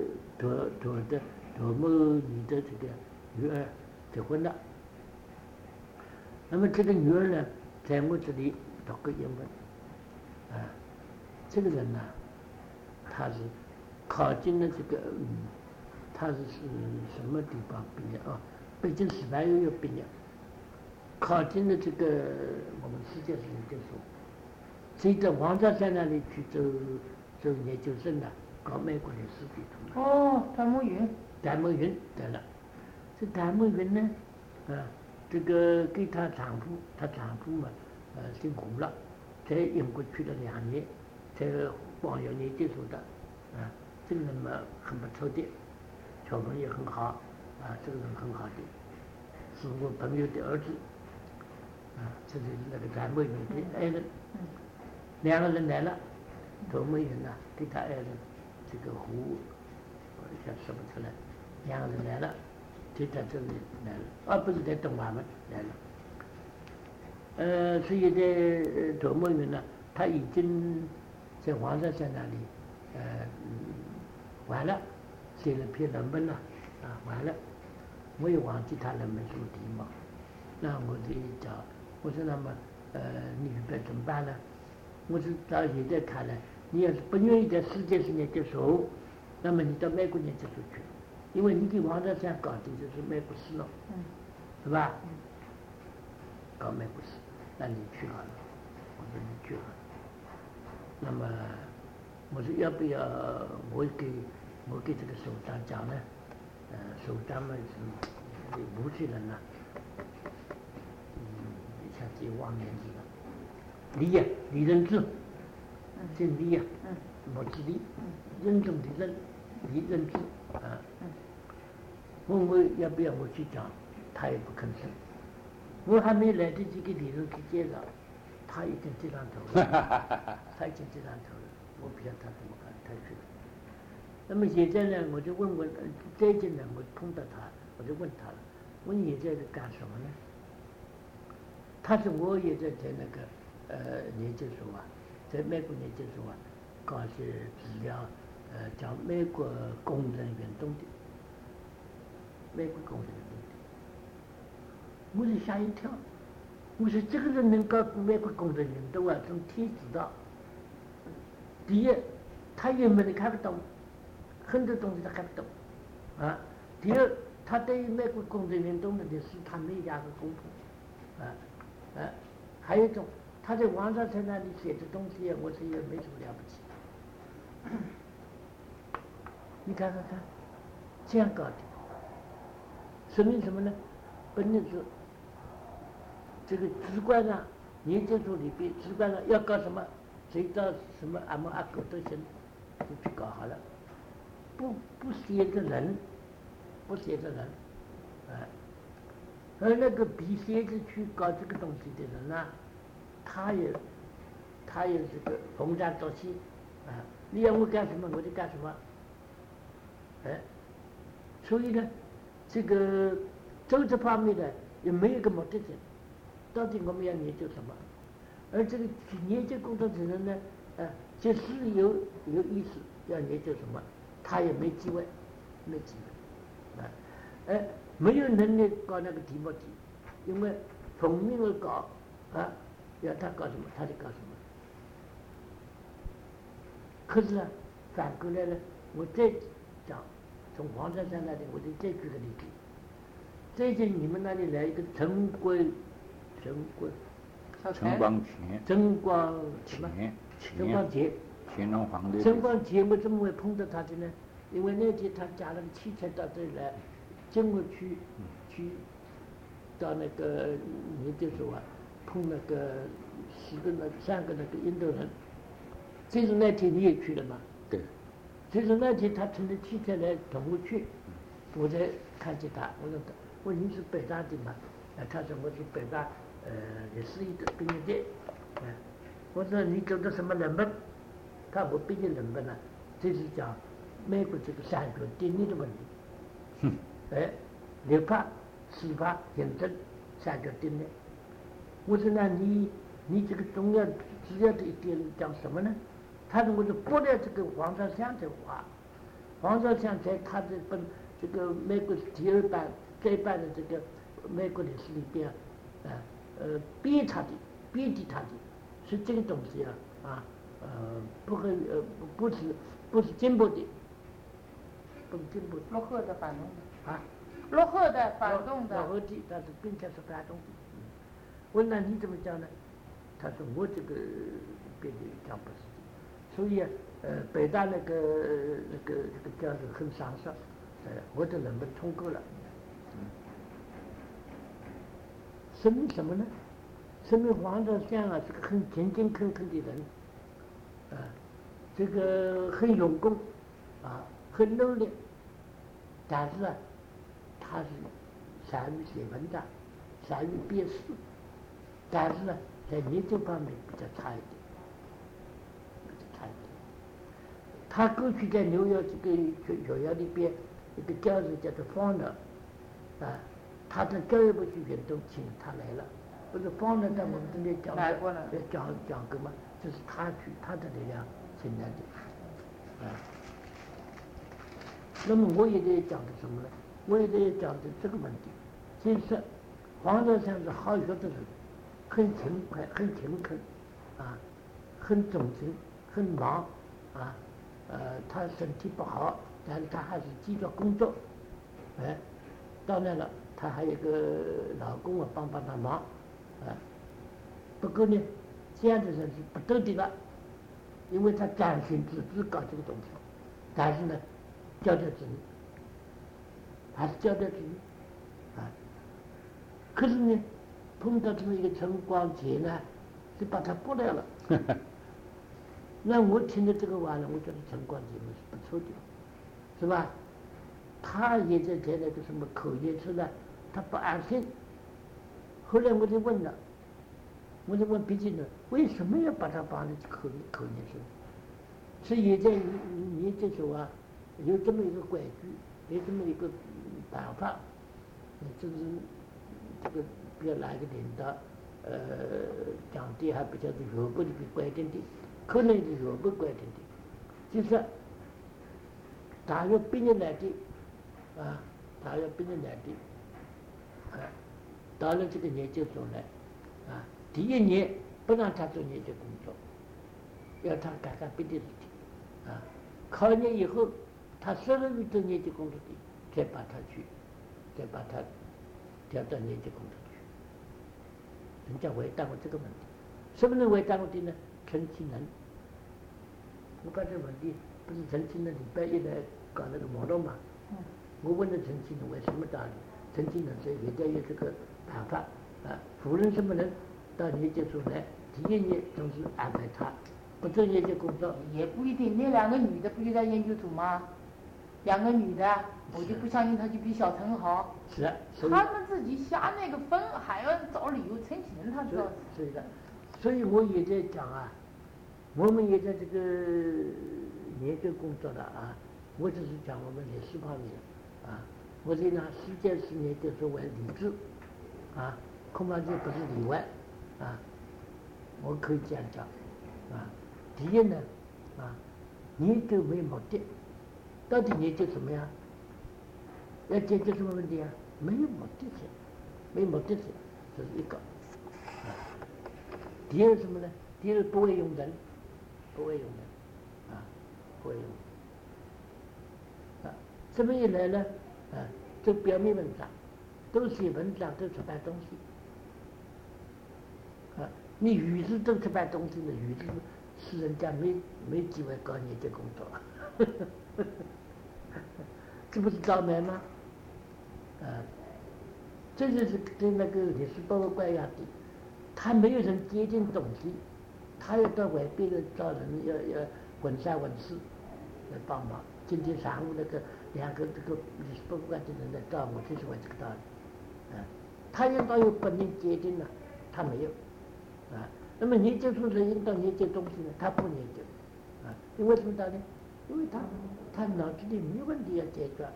多某女的这个女儿结婚了。那么这个女儿呢，在我这里读过英文，这个人呢，他是考进了这个，他是什么地方毕业北京师范学院毕业，考进了这个我们世界是研究所，所以在王家山那里去做研究生的，搞美国的史地图。 谭慕云， 对了，这谭慕云呢，这个给她丈夫嘛，姓胡了，在英国去了2年，在广药研究所的，这个人嘛很不错的，小朋友很好，这个人很好的，是我朋友的儿子，这是那个谭慕云的爱人，2个人来了，谭慕云给他爱人这个胡，我一下说不出来，2个人来了。就在这里来了，不是在东华门来了。所以在多梦云呢，他已经在黄山山那里，完了，写了篇论文了，完了，我也忘记他论文什么题目。那我就找，我说那么，你预备怎么办呢？我说到现在看来，你要是不愿意在世界上研究所，那么你到美国研究所去。因为你给王家山搞的就是美国史了，是吧？搞美国史，那你去好了，我说你去好了。那么我说要不要我给这个首长讲呢？首长嘛是无锡人一下子又忘名字了，李仁智，姓李木子李，仁宗的仁，李仁智问我要不要我去讲，他也不吭声。我还没来得及给李仁智介绍，他已经接上头了，我不晓得他怎么办，他去了。那么现在呢，我就问最近呢，我碰到他，我就问他了，我你现在是干什么呢？他说我也在那个研究所在美国研究所搞些资料，讲美国工人运动的。美国工人运动的，我就吓一跳。我说这个人能搞美国工人运动从天知道。第一，他原本看不懂，很多东西他看不懂，第二， 他对于美国工人运动的是他们一家的公仆，还有一种他在网上在那里写的东西，我是也没什么了不起。你看，这样搞的，说明什么呢？本来是这个直观上研究所里边直观上要搞什么，谁到什么阿猫阿狗都行，就去搞好了，不写着人，而那个比写着去搞这个东西的人呢，他也这个逢战斗戏，你要我干什么我就干什么，所以呢，这个走这方面呢也没有一个目的性，到底我们要研究什么？而这个研究工作的人呢，即使有意思要研究什么，他也没机会，没有能力搞那个题目题，因为奉命而搞，要他搞什么他就搞什么。可是呢，反过来呢，我再讲，从黄山那里，我就再举个例子。最近你们那里来一个陈光节， 乾隆皇帝。 陈光节为什么会碰到他的呢？因为那天他驾了个汽车到这里来，经过去到那个研究所碰那个3个那个印度人。就是那天你也去了嘛？ 对。 就是那天他乘着汽车来同我去，我才看见他，我说你是北大的嘛？他说我是北大历史系的毕业的。我说你走的什么论文？他我毕业论文呢，就是讲美国这个3角定律的问题。立法、司法、行政3角定律。我说那你这个重要的一点讲什么呢？他说我就拨了这个黄绍羟的话，黄绍羟在他这本这个美国第2版这一版的这个美国历史里边编他的是这个东西不是进步的，不是进步的， 落后的反动的落后的反动的， 落后的，但是并且是反动的。问那你怎么讲呢？他说我这个别的讲不是的，所以北大那个教授很上色，我的论文通过了。说明什么呢？说明黄绍羟是个很勤勤恳恳的人，这个很用功，很努力，但是他是善于写文章，善于辩诗，但是呢，在研究方面比较差一点。他过去在纽约这个学校里边，一个教授叫做方乐，他的教育部去运动请他来了，不是方乐在我们这里讲过嘛，就是他的力量请来的，那么我也在讲的什么呢？我也在讲的这个问题，就是黄绍羟是好学的人，很勤快，很勤恳，很忠心，很忙，他身体不好，但是他还是继续工作，当然了，他还有个老公帮他忙，不过呢，这样的人是不得的了，因为他专心致志搞这个东西，但是呢，教条主义，还是教条主义，可是呢，碰到这么一个陈光节呢，就把他拨来了。那我听了这个话呢，我觉得陈光节是不错的，是吧？他也在那个什么口研出来，他不安心。后来我就问了，毕竟呢，为什么要把他放在口研出？是也在研究所有这么一个规矩，有这么一个办法，就是这个比较哪一个领导讲的还比较是学部里面规定的。可能是学部规定的，就是大学毕业来的，到了这个研究所来，第1年不让他做研究工作，要他干别的事情，考1年以后，他12岁做研究工作的，再把他去再把它调到年级工作去。人家回答我这个问题，什么人回答我的呢？陈其能。我把这个问题不是陈其能礼拜一来搞那个网络嘛？我问了陈其能为什么道理？陈其能说现在有这个办法啊，无论什么人到年级所来，第一年总是安排他不做年级工作。 也不一定，那2个女的不就在研究所吗？2个女的，我就不相信她就比小陈好。 是啊， 他们自己瞎那个分，还要找理由，陈启能他知道。 是的，所以我也在讲啊，我们也在这个研究工作了啊。我只是讲我们历史方面啊，我在拿世界史研究所为例子啊，恐怕这不是例外啊。我可以这样讲啊。第一呢啊，研究没目的，到底研究什么呀？要解决什么问题啊？没有目的性，没有目的性，这是一个。第二什么呢？第二不会用人，不会用人，啊，不会用人。这么一来呢，做表面文章，都写文章，都出版东西。你于是都出版东西呢，于是人家没机会搞研究工作，这不是倒霉吗？这就是跟那个历史博物馆一样的，他没有人接近东西，他要到外边的找人要问三问四来帮忙。今天上午那个2个这个历史博物馆的人来找我，就是为这个道理。他要到有本人接近了，他没有。那么研究出人应当研究东西呢，他不研究。因为什么道理？因为他脑子里没有问题要解决。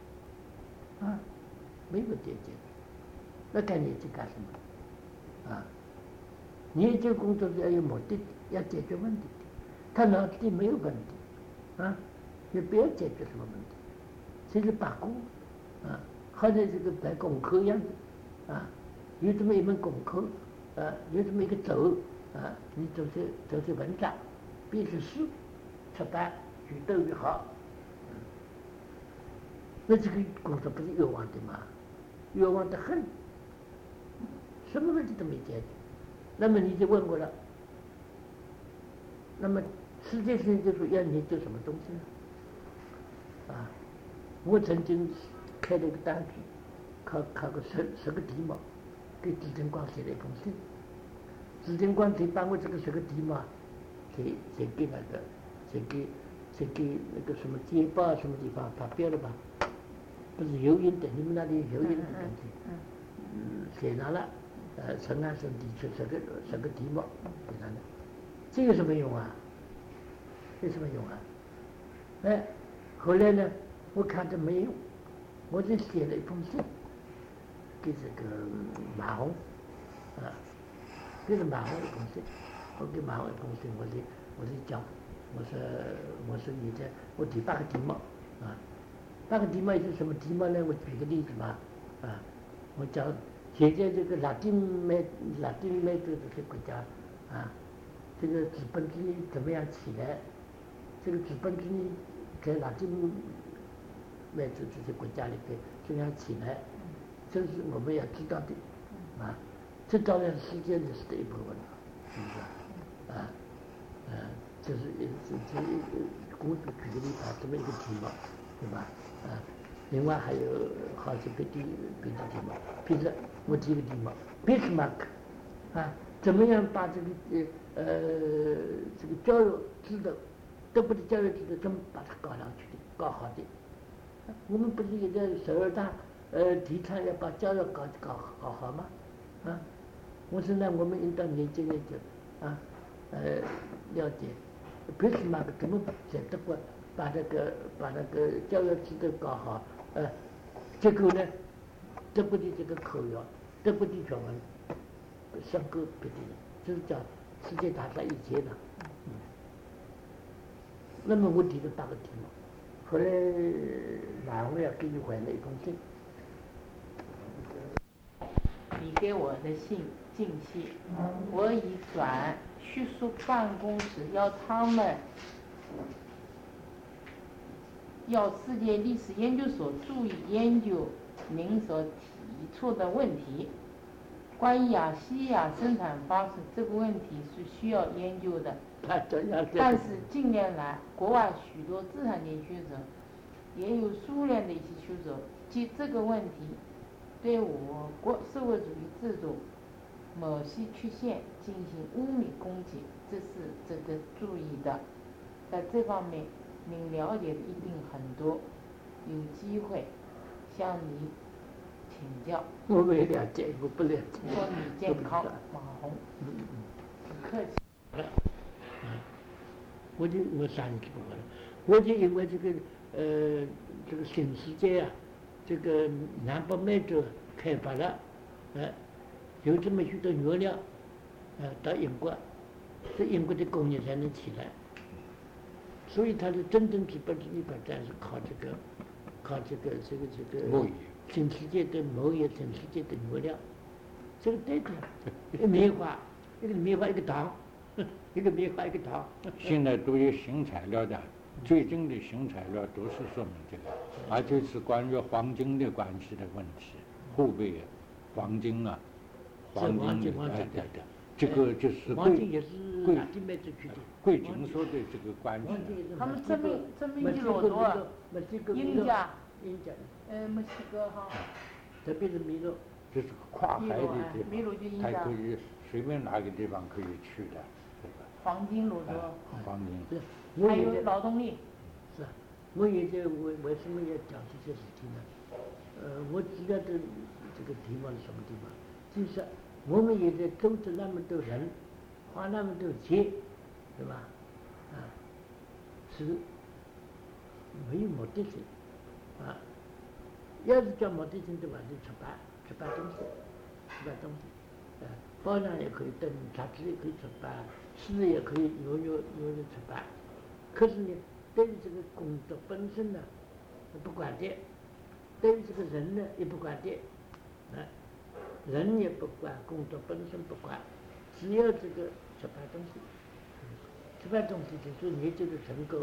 没有解决，那该研究干什么？研究工作是要有目的的，要解决问题的。他脑子里没有问题，也不要解决什么问题，这是把功，好像这个办功课一样的，有这么一门功课，有这么一个轴，你做些文章，编些书，出版越多越好。那这个工作不是冤枉的吗？冤枉得很，什么问题都没解决。那么你就问我了，那么世界上就是要研究什么东西呢？我曾经开了一个单子，考个10个题目，给紫金光写了一封信。紫金光得把我这个10个题目，写给那个，写给那个什么《捷报》什么地方发表了吧？不是邮印的，你们那里邮印的东西，写上了，陈安生提出10个题目，写上了，这有什么用啊？有什么用啊？后来呢，我看着没用，我就写了一封信给这个马洪，给马洪一封信，我给马洪一封信，我就讲，我说你这我提8个题目8个题目是什么题目呢？我举个例子嘛，我讲现在这个拉丁美洲这些国家，这个资本主义怎么样起来？这个资本主义在拉丁美洲这些国家里边怎么样起来？这是我们要知道的，这当然是世界历史的一部分，是不是？这是公主举个例子，这么一个题目，对吧？另外还有好些别的题目，比如我提个题目 ，Bismarck，怎么样把这个教育制度，德国的教育制度怎么把它搞上去的，搞好的？我们不是也在12大提倡要把教育搞好吗？我说呢，我们应当研究，了解Bismarck怎么在德国把那个教育制度搞好，结果呢，德国的这个口语，德国的学问胜过别的人，就是讲世界大战以前的。那么我提了8个题目，后来马上要给你回来一封信。 你给我的信信息，我已转叙述办公室，要他们要世界历史研究所注意研究您所提出的问题。关于西亚生产方式这个问题是需要研究的，但是近年来国外许多资产阶级学者，也有苏联的一些学者，就这个问题对我国社会主义制度某些缺陷进行污蔑攻击，这是值得注意的。在这方面您了解的一定很多，有机会向你请教。 我没了解，我不了解。 祝你健康，马红。不客气。 我上一句不了，我就因为这个新世界啊，这个南北美洲开发了，有这么许多原料，到英国，这英国的工业才能起来，所以它的真正基本的100%是靠这个贸易。 新世界的贸易，新世界的原料，这个对的，一个棉花，一个糖，一个棉花一个糖。 现在都有新材料的，最近的新材料都是说明这个，而且是关于黄金的关系的问题，湖北黄金啊，黄金的，这个就是黄金也是拉丁美洲去的。 贵金属的这个关系。 他们证明记录多，印加。墨西哥哈， 特别是秘鲁， 这是跨海的地秘鲁就印方， 加， 它可以随便哪个地方可以去的，这个。 黄金路多， 黄金。 还有劳动力。 是啊，我也就为什么要讲这些事情呢？我主要的这个地方是什么地方？就是我们也在组织那么多人，花那么多钱，对吧？是没有目的性。要是叫目的性的话，就出版东西，报上也可以登，杂志也可以出版，诗也可以有出版。可是呢，对于这个工作本身呢，不管的；对于这个人呢，也不管的。人也不管，工作本身不管，只要这个出版东西，就是研究的成果，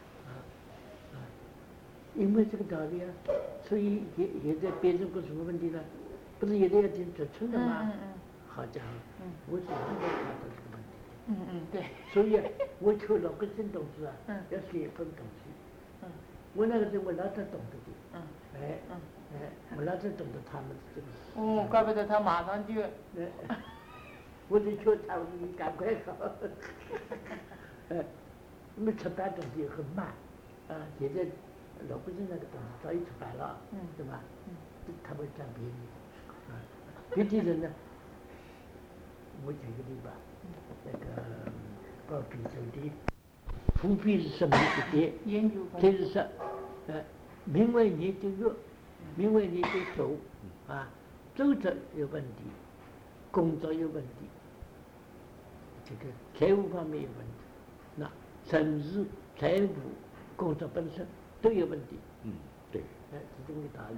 因为这个道理啊，所以也在变成个什么问题呢？不是也得要进职称的吗？好家伙，我是很少看到这个问题。 对。 所以我求老根生同志啊，要写一本东西。我那个时候我老早懂得的。我老早懂得他们这个。 怪不得他马上就。 我就求他，我说你赶快搞。那么出版东西也很慢，现在老百姓那个东西早已出版了，对吧？他会占便宜。别的人呢，我举个例吧，那个报笔手的伏笔是什么一点？ 研究。 就是说，名为研究院，名为研究所，组织有问题，工作有问题，这个财务方面有问题，那甚至财务工作本身都有问题。 对。 是这个道理。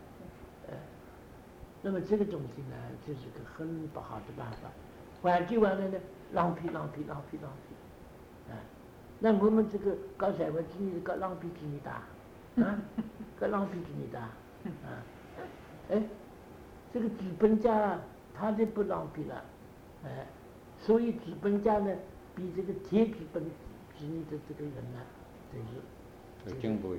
那么这个东西呢，就是个很不好的办法。换句话说呢，浪费。那我们这个搞社会主义搞浪费主义的，搞浪费主义的，这个资本家他就不浪费了，所以资本家呢，比这个铁资本主义的这个人呢，这是进步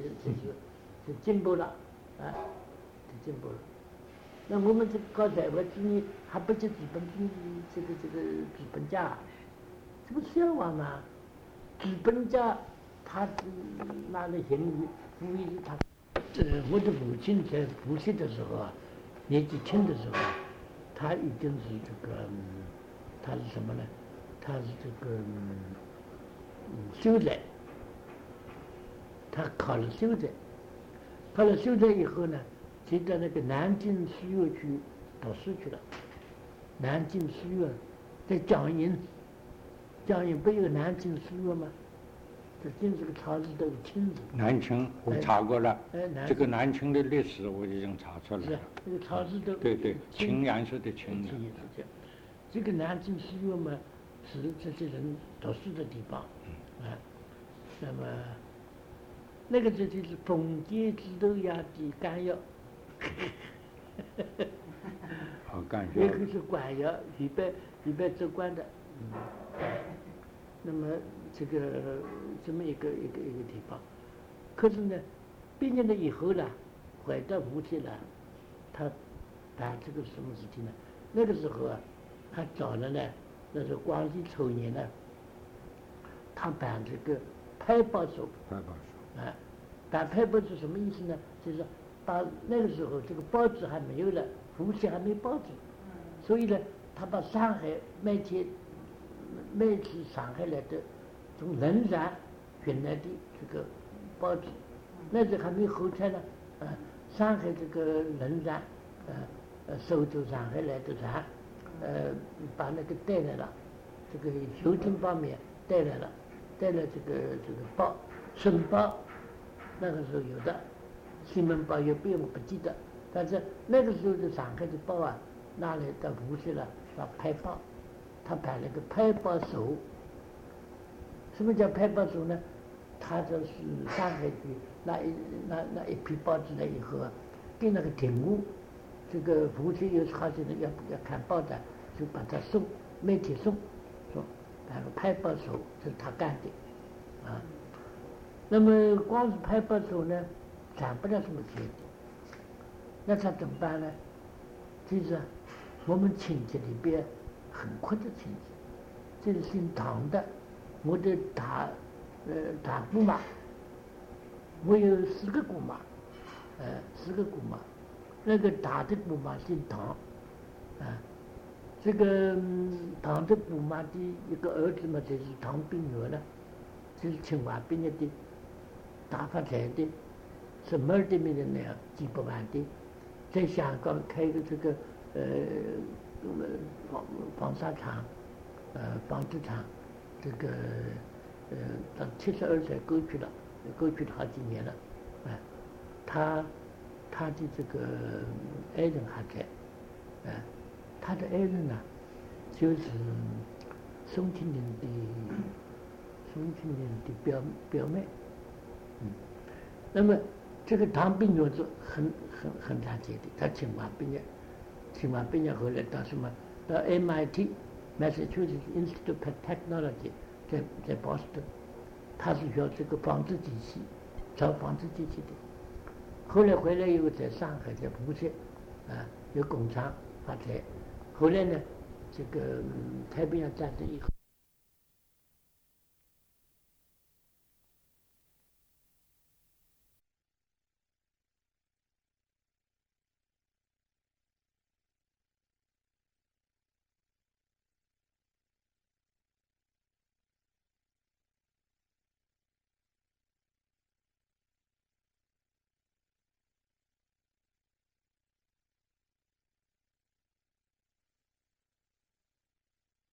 了，进步了。那我们这个搞社会主义还不叫资本主义，这个资本家，这不是笑话吗？资本家他拿了盈余，无疑是他。我的母亲在复习的时候啊，年纪轻的时候，他一定是这个，他是什么呢？他是这个修宅，他考了修宅，考了修宅以后呢，就到那个南京书院去读书去了。南京书院在江阴不有南京书院吗？这真是个草字头的青字。 南京我查过了，这个南京的历史我已经查出来了。 这个草字头。 对，青颜色的青的。 这个南京书院嘛，是这些人读书的地方，那么那个就是封建制度下的干预， 好干一个是官窑，一般做官的，那么这个这么一个地方，可是呢，毕业了以后呢，回到无锡了，他办这个什么事情呢？那个时候啊，他找了呢，那是光绪初年呢，他办这个派报所。 派报所。 啊，办派报所什么意思呢？就是把那个时候这个报纸还没有了，无锡还没报纸，所以呢，他把上海每天上海来的从人山运来的这个报纸，那时候还没火车呢，上海这个人山，收走上海来的船，把那个带来了，这个邮政方面带来了这个报，申报，那个时候有的，新闻报有变我不记得，但是那个时候的上海的报啊，拿来到无锡了，要派报，他办了个派报所。什么叫派报所呢？他就是上海的那一批报纸来以后啊，给那个廷务，这个无锡有好些人要看报的，就把他送，每天送，说那个派报所，这是他干的，啊。那么光是派报所呢，赚不了什么钱的，那他怎么办呢？就是我们亲戚里边很阔的亲戚，这是姓唐的，我的大姑妈，我有4个姑妈，4个姑妈，那个大的姑妈姓唐，这个唐的姑妈的一个儿子嘛，就是唐炳岳了，就是清华毕业的，大发财的，是门儿的没人那样几百万的，在香港开个这个纺纱厂，纺织厂，这个到72岁过去了好几年了，他的这个爱人还在，他的爱人呢，就是宋庆龄的表妹，那么这个唐炳岳是很团结的，他清华毕业后来到什么？到 MIT Massachusetts Institute of Technology 在波士顿，他是学这个纺织机器，造纺织机器的。后来回来以后，在上海在无锡，有工厂发财。后来呢，这个太平洋战争以后。